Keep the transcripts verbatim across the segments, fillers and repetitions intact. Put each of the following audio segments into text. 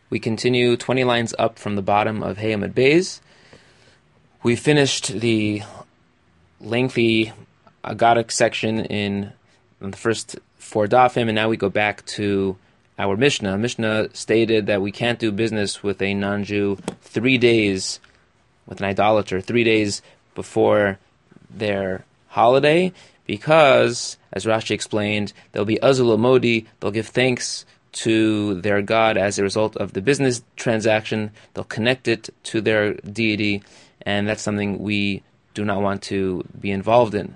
We continue twenty lines up from the bottom of Hey Amud Beis. We finished the lengthy Agadic section in, in the first four dafim, and now we go back to our Mishnah. Mishnah stated that we can't do business with a non-Jew three days, with an idolater, three days before their holiday, because, as Rashi explained, they'll be Azul Modi, they'll give thanks to their God as a result of the business transaction, they'll connect it to their deity, and that's something we do not want to be involved in.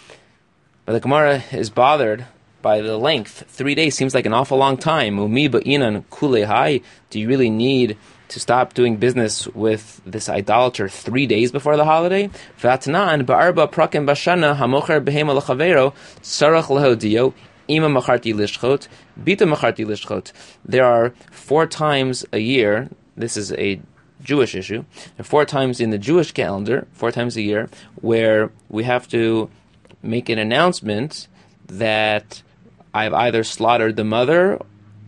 But the Gemara is bothered by the length. Three days seems like an awful long time. Umi ba'inan kulehai. Do you really need to stop doing business with this idolater three days before the holiday? V'atnan ba'arba prakim bashana hamocher behema l'chavero sarach lehodio ima macharti lishchot bita macharti lishchot. There are four times a year. This is a Jewish issue. There are four times in the Jewish calendar, four times a year, where we have to make an announcement that I've either slaughtered the mother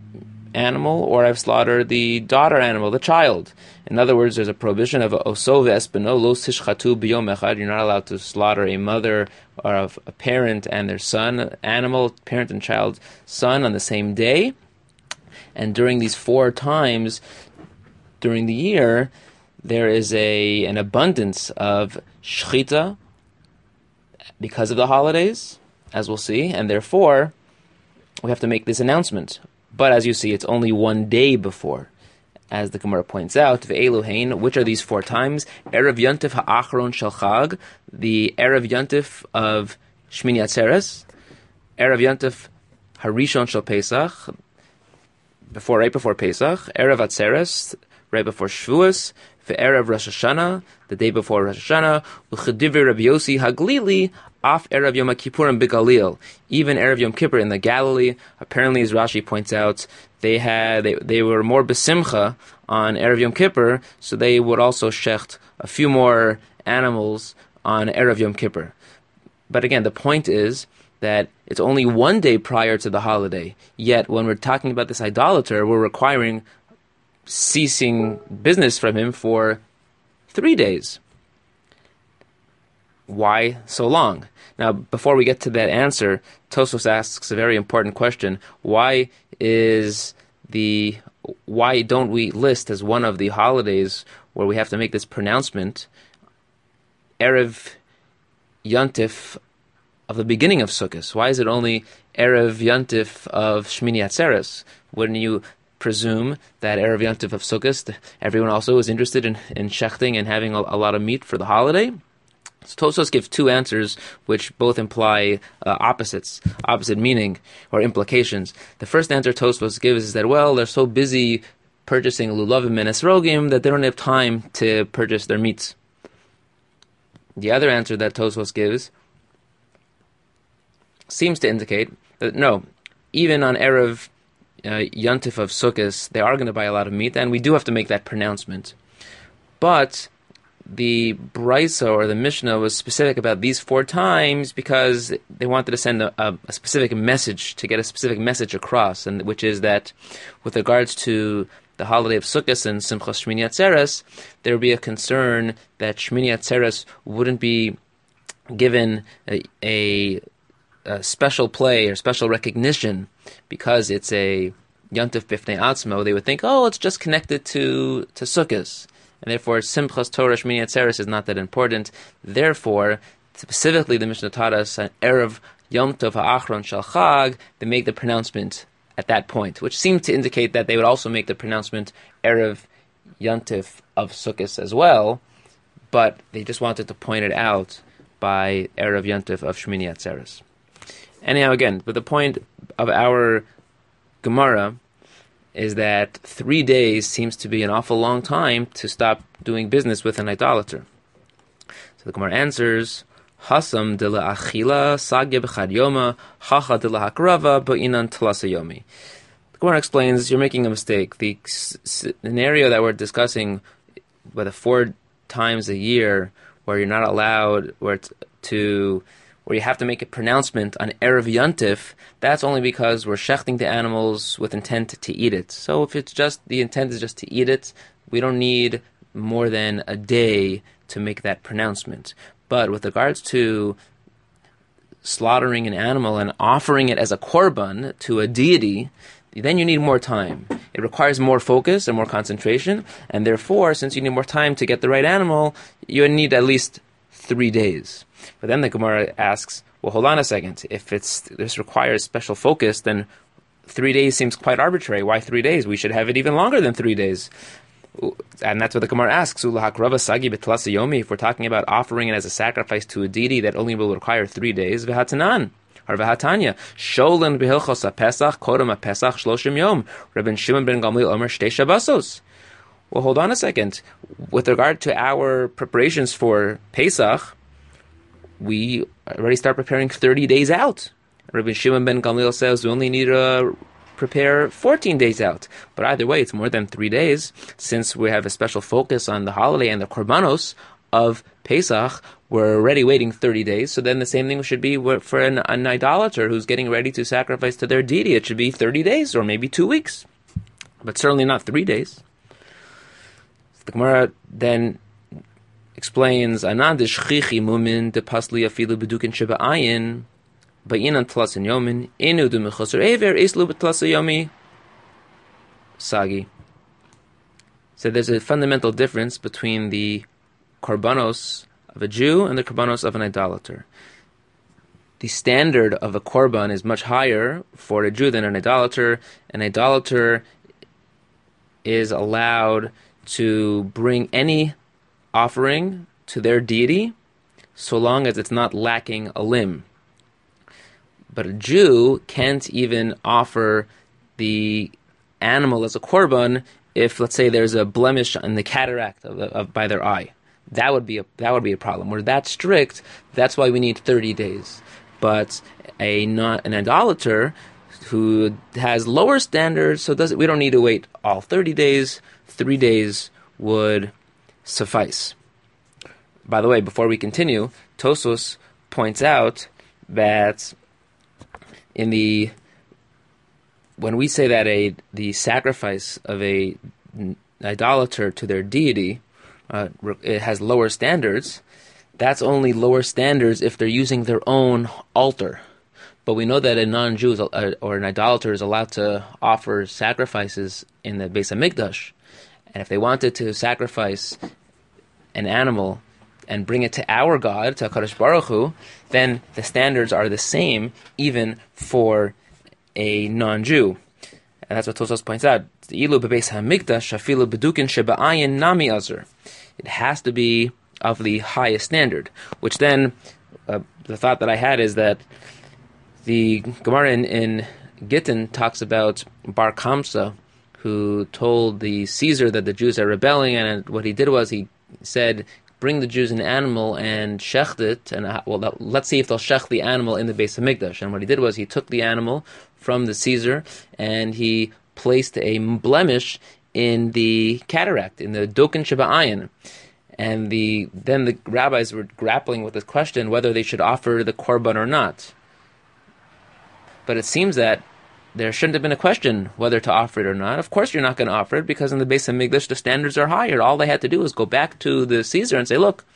animal or I've slaughtered the daughter animal, the child. In other words, there's a prohibition of oso ve'espeno lo tishchatu b'yom echad. You're not allowed to slaughter a mother or a parent and their son, animal, parent and child, son on the same day. And during these four times during the year, there is a an abundance of shchita because of the holidays, as we'll see, and therefore we have to make this announcement. But as you see, it's only one day before. As the Gemara points out, Ve'eluhain, which are these four times? Erev Yontif ha'achron shel Chag, the Erev Yontif of Shmini Atzeres, Erev Yontif harishon shel Pesach, before, right before Pesach, Erev Atzeres, right before Shavuos, Ve'erev Rosh Hashanah, the day before Rosh Hashanah, U'chedivi Rabbi Yossi Haglili, Af Erev Yom Kippurim B'Galil, even Erev Yom Kippur in the Galilee. Apparently, as Rashi points out, they had they, they were more besimcha on Erev Yom Kippur, so they would also shecht a few more animals on Erev Yom Kippur. But again, the point is that it's only one day prior to the holiday. Yet, when we're talking about this idolater, we're requiring ceasing business from him for three days. Why so long? Now, before we get to that answer, Tosfos asks a very important question. Why is the why don't we list as one of the holidays where we have to make this pronouncement Erev Yontif of the beginning of Sukkot? Why is it only Erev Yontif of Shmini Atzeres? Wouldn't you presume that Erev Yontif of Sukkot, everyone also is interested in, in shechting and having a, a lot of meat for the holiday? So Tosfos gives two answers which both imply uh, opposites, opposite meaning or implications. The first answer Tosfos gives is that, well, they're so busy purchasing lulavim and esrogim that they don't have time to purchase their meats. The other answer that Tosfos gives seems to indicate that, no, even on Erev uh, Yontif of Sukkot, they are going to buy a lot of meat, and we do have to make that pronouncement. But the Brisa or the Mishnah was specific about these four times because they wanted to send a, a, a specific message, to get a specific message across, and which is that with regards to the holiday of Sukkot and Simchas Shmini Atzeres, there would be a concern that Shmini Atzeres wouldn't be given a, a, a special play or special recognition because it's a Yontif Bifnei Atzmo. They would think, oh, it's just connected to, to Sukkot. And therefore, Simchas Torah Shmini Atzeres is not that important. Therefore, specifically the Mishnah taught us an Erev Yom Tov Ha'achron Shel Chag, they make the pronouncement at that point, which seemed to indicate that they would also make the pronouncement Erev Yontif of Sukkot as well, but they just wanted to point it out by Erev Yontif of Shmini Atzeres. Anyhow, again, but the point of our Gemara is that three days seems to be an awful long time to stop doing business with an idolater. So the Gemara answers, Hasam de la achila sagya b'chad yoma, hacha de la hakrava ba'inan talasa yomi. The Gemara explains, you're making a mistake. The scenario that we're discussing, where the four times a year where you're not allowed where to, where you have to make a pronouncement on Erev Yontif, that's only because we're shechting the animals with intent to eat it. So if it's just, the intent is just to eat it, we don't need more than a day to make that pronouncement. But with regards to slaughtering an animal and offering it as a korban to a deity, then you need more time. It requires more focus and more concentration, and therefore, since you need more time to get the right animal, you need at least three days. But then the Gemara asks, well, hold on a second. If it's this requires special focus, then three days seems quite arbitrary. Why three days? We should have it even longer than three days. And that's what the Gemara asks. If we're talking about offering it as a sacrifice to a deity that only will require three days, v'hatanan. Or v'hatanya, Sholen b'hilchos ha-Pesach, kodem ha-Pesach shloshim yom. Rabbi Shimon ben Gamliel omer shtei shabbosos. Well, hold on a second. With regard to our preparations for Pesach, we already start preparing thirty days out. Rabbi Shimon ben Gamliel says we only need to prepare fourteen days out. But either way, it's more than three days, since we have a special focus on the holiday and the korbanos of Pesach. We're already waiting thirty days, so then the same thing should be for an, an idolater who's getting ready to sacrifice to their deity. It should be thirty days, or maybe two weeks, but certainly not three days. The Gemara then explains, Anan deshchichi mumin de pasli afilu bedukin sheba'ayin ba'inan tlasin yomin inu du mechosur ever islu betlasa yomi sagi. So there's a fundamental difference between the korbanos of a Jew and the korbanos of an idolater. The standard of a korban is much higher for a Jew than an idolater. An idolater is allowed to bring any offering to their deity so long as it's not lacking a limb. But a Jew can't even offer the animal as a korban if, let's say, there's a blemish in the cataract of, of by their eye. That would be a that would be a problem. We're that strict. That's why we need thirty days. But a not an idolater who has lower standards, so does we don't need to wait all thirty days. Three days would suffice. By the way, before we continue, Tosos points out that in the when we say that a the sacrifice of a idolater to their deity Uh, it has lower standards, that's only lower standards if they're using their own altar. But we know that a non-Jew is, uh, or an idolater is allowed to offer sacrifices in the Beis HaMikdash. And if they wanted to sacrifice an animal and bring it to our God, to HaKadosh Baruch Hu, then the standards are the same even for a non-Jew. And that's what Tosos points out. Ilu bebeis hamikdash afilu bedukin sheba'ayin nami azur. It has to be of the highest standard. Which then, uh, the thought that I had is that the Gemara in, in Gittin talks about Bar Kamsa, who told the Caesar that the Jews are rebelling, and what he did was he said, bring the Jews an animal and shecht it, and uh, well, let's see if they'll shecht the animal in the Beis HaMikdash. And what he did was he took the animal from the Caesar and he placed a blemish in the cataract, in the Dokin Sheba'ayin. And the then the rabbis were grappling with this question whether they should offer the korban or not. But it seems that there shouldn't have been a question whether to offer it or not. Of course you're not going to offer it, because in the Beis HaMikdash the standards are higher. All they had to do was go back to the Caesar and say, look,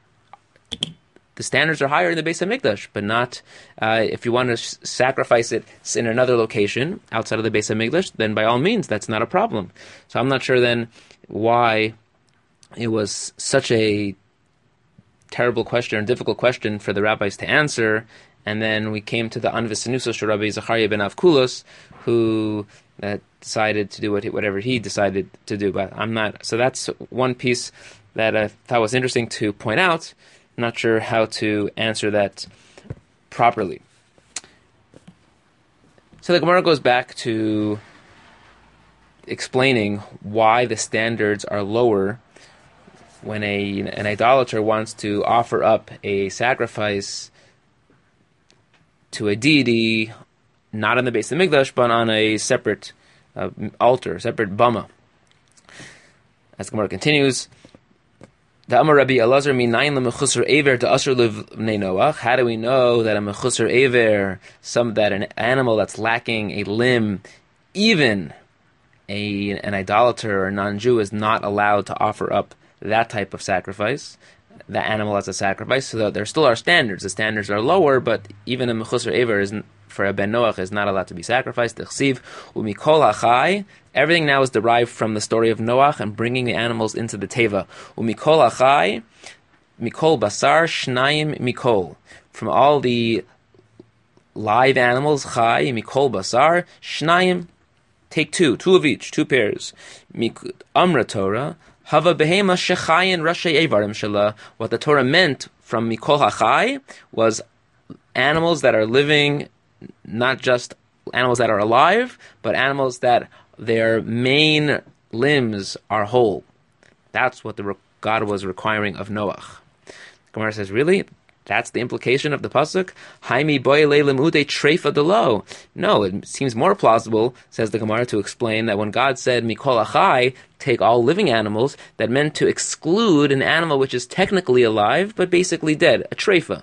the standards are higher in the Beis HaMikdash, but not uh, if you want to sh- sacrifice it in another location outside of the Beis HaMikdash, then by all means, that's not a problem. So I'm not sure then why it was such a terrible question or difficult question for the rabbis to answer. And then we came to the Anvis Sanusos Rabbi Zachariah ben Avkulos, who uh, decided to do what, whatever he decided to do. But I'm not. So that's one piece that I thought was interesting to point out. I'm not sure how to answer that properly. So the Gemara goes back to explaining why the standards are lower when a an idolater wants to offer up a sacrifice to a deity, not on the Beis HaMikdash, but on a separate uh, altar, separate bama. As the Gemara continues, The Amar Rabbi Elazar minayin lemechusar aver to asher livnei Noach. How do we know that a mechusar aver, some that an animal that's lacking a limb, even a an idolater or a non-Jew is not allowed to offer up that type of sacrifice, the animal as a sacrifice? So that there still are standards. The standards are lower, but even a mechusar aver is for a ben Noach is not allowed to be sacrificed. T'chsiv umikol hachai. Everything now is derived from the story of Noach and bringing the animals into the teva. Umikol hachai, mikol basar shnayim mikol. From all the live animals, chai mikol basar shnayim. Take two, two of each, two pairs. Amra Torah hava behema shechayin rashi evarim shala. What the Torah meant from mikol hachai was animals that are living, not just animals that are alive, but animals that their main limbs are whole. That's what the God was requiring of Noach. Gemara says, really? That's the implication of the pasuk? Haimi boyle lemude treifa delo. No, it seems more plausible, says the Gemara, to explain that when God said mikol achai, take all living animals, that meant to exclude an animal which is technically alive but basically dead, a treifa.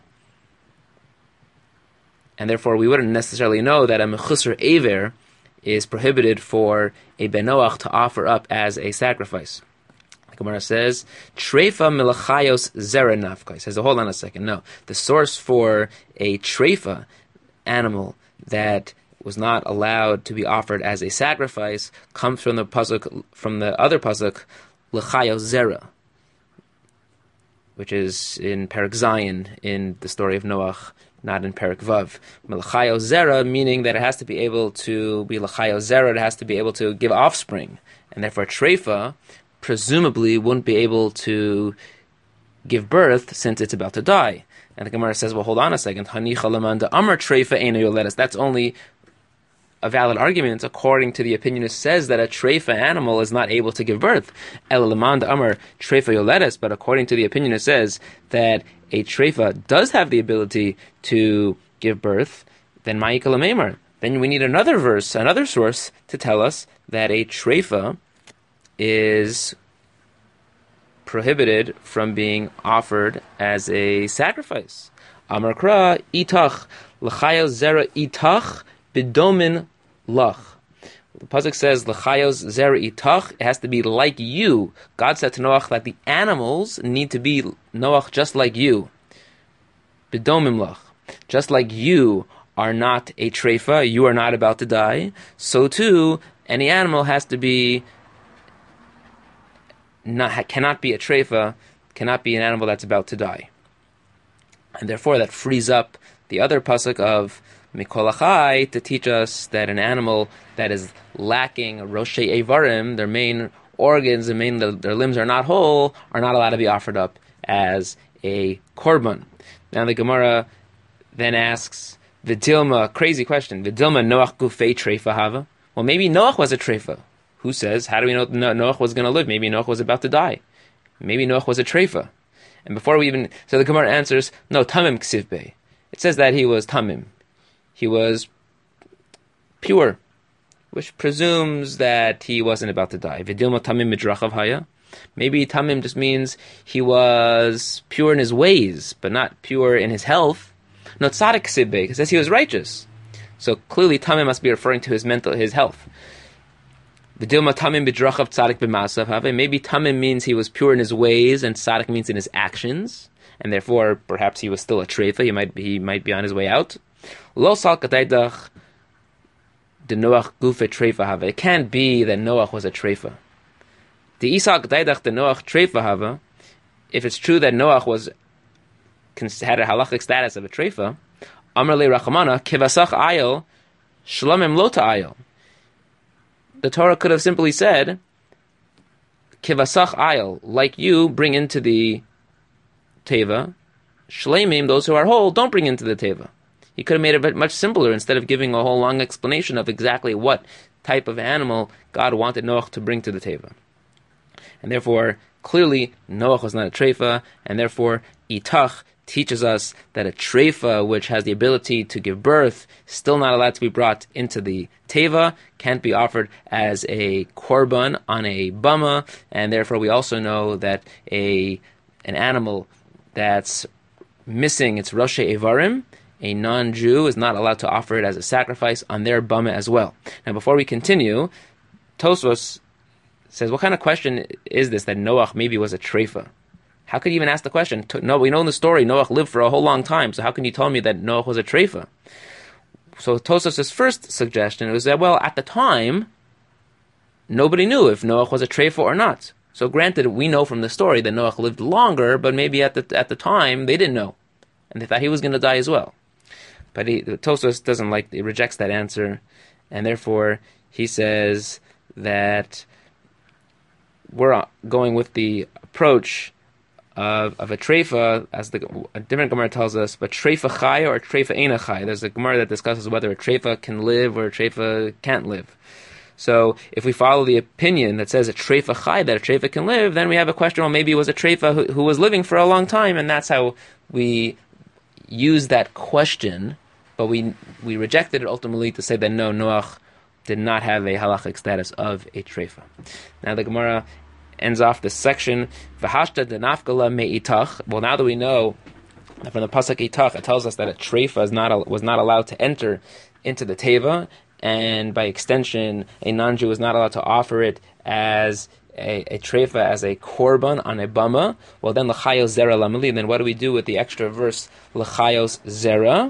And therefore we wouldn't necessarily know that a mechusar aver is prohibited for a ben Noach to offer up as a sacrifice. The Gemara says, treifa milachayos zera nafka. He says, hold on a second. No, the source for a treifa animal that was not allowed to be offered as a sacrifice comes from the pasuk, from the other pasuk, lachayos zera, which is in Perek Zayin in the story of Noach, not in Perek Vav. L'chayo zera, meaning that it has to be able to be l'chayo zera, it has to be able to give offspring. And therefore treifa presumably wouldn't be able to give birth since it's about to die. And the Gemara says, well, hold on a second. Hanicha lamanda amar treifa eino yoledes. That's only a valid argument according to the opinion that says that a treifa animal is not able to give birth. El lamanda amar treifa yoledes. But according to the opinion that says that a treifa does have the ability to give birth, then ma'ika lamemar. Then we need another verse, another source to tell us that a treifa is prohibited from being offered as a sacrifice. Amar kra itach l'chayos zera itach bidomin lach. The pasuk says l'chayos zera itach. It has to be like you. God said to Noach that the animals need to be Noach just like you. Bidomim lach. Just like you are not a treifa, you are not about to die. So too, any animal has to be. Not, cannot be a treifa, cannot be an animal that's about to die. And therefore that frees up the other pasuk of Mikol Achai to teach us that an animal that is lacking Roshei Evarim, their main organs, their, main, their limbs are not whole, are not allowed to be offered up as a korban. Now the Gemara then asks, V'dilma, crazy question, V'dilma Noach gufei treifa hava? Well, maybe Noach was a treifa. Who says? How do we know Noach was going to live? Maybe Noach was about to die. Maybe Noach was a treifa. And before we even... So the Gemara answers, no, tamim ksivbei. It says that he was tamim. He was pure, which presumes that he wasn't about to die. V'dilma tamim midrachav haya. Maybe tamim just means he was pure in his ways, but not pure in his health. No, tzadik ksivbei, because it says he was righteous. So clearly tamim must be referring to his mental, his health. V'dilma tamim b'drachav tzadik b'masav. Maybe tamim means he was pure in his ways, and tzadik means in his actions, and therefore perhaps he was still a treifa. He might be, he might be on his way out. Lo sal kataydach de Noach gufe treifa hava. It can't be that Noach was a treifa. The Isal kataydach de Noach treifa hava. If it's true that Noach was had a halachic status of a treifa, Amar le Rachamana kivasach ayil shlamim lota ayil. The Torah could have simply said, Kivasach ayil, like you, bring into the teva. Shleimim, those who are whole, don't bring into the teva. He could have made it much simpler instead of giving a whole long explanation of exactly what type of animal God wanted Noach to bring to the teva. And therefore, clearly, Noach was not a treifa, and therefore, itach teaches us that a treifa, which has the ability to give birth, still not allowed to be brought into the teva, can't be offered as a korban on a bama, and therefore we also know that a an animal that's missing its Rosh Evarim, a non-Jew is not allowed to offer it as a sacrifice on their bama as well. Now, before we continue, Tosfos says, what kind of question is this that Noach maybe was a treifa? How could you even ask the question? No, we know in the story Noach lived for a whole long time, so how can you tell me that Noach was a treifa? So Tosfos' first suggestion was that, well, at the time, nobody knew if Noach was a treifa or not. So granted, we know from the story that Noach lived longer, but maybe at the at the time they didn't know, and they thought he was going to die as well. But he, Tosfos doesn't like, he rejects that answer, and therefore he says that we're going with the approach of, of a treifa, as the a different Gemara tells us, but treifa chaya or treifa eina chaya. There's a Gemara that discusses whether a treifa can live or a treifa can't live. So if we follow the opinion that says a treifa chai, that a treifa can live, then we have a question, well, maybe it was a treifa who, who was living for a long time, and that's how we use that question, but we we rejected it ultimately to say that no, Noach did not have a halachic status of a treifa. Now the Gemara ends off this section, V'hashta denafkala me'itach. Well, now that we know that from the pasuk itach, it tells us that a treifa is not was not allowed to enter into the teva, and by extension, a non-Jew is not allowed to offer it as a, a treifa, as a korban on a bama. Well, then l'chayos zera lamali. Then what do we do with the extra verse l'chayos zera?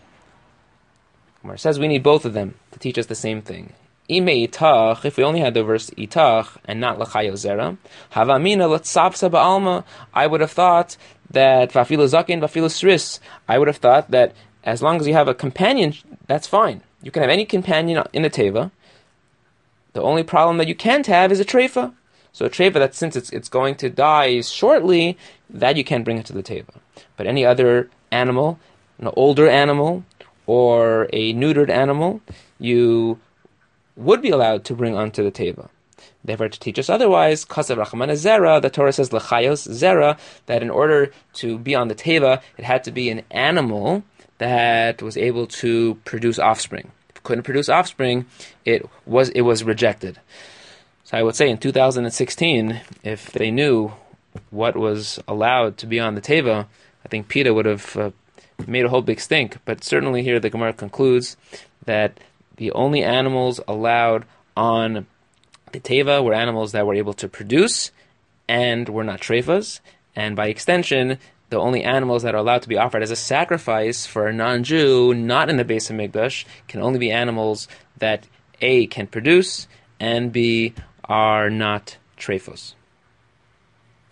Gemara says we need both of them to teach us the same thing. Ime itach, if we only had the verse itach and not l'chayos zera, havamina l'tzavsa ba'alma. I would have thought that v'afilu zakin v'afilu sris. I would have thought that as long as you have a companion, that's fine. You can have any companion in the teva. The only problem that you can't have is a treifa. So a treifa that, since it's it's going to die shortly, that you can't bring it to the teva. But any other animal, an older animal or a neutered animal, you would be allowed to bring onto the teva. Therefore, to teach us otherwise, kasav rachmana zera, the Torah says l'chayos zera, that in order to be on the teva, it had to be an animal that was able to produce offspring. If it couldn't produce offspring, it was it was rejected. So I would say in two thousand sixteen, if they knew what was allowed to be on the teva, I think PETA would have uh, made a whole big stink. But certainly here the Gemara concludes that the only animals allowed on the teva were animals that were able to produce and were not treifas, and by extension, the only animals that are allowed to be offered as a sacrifice for a non-Jew, not in the Beis HaMikdash, can only be animals that A, can produce, and B, are not treifos.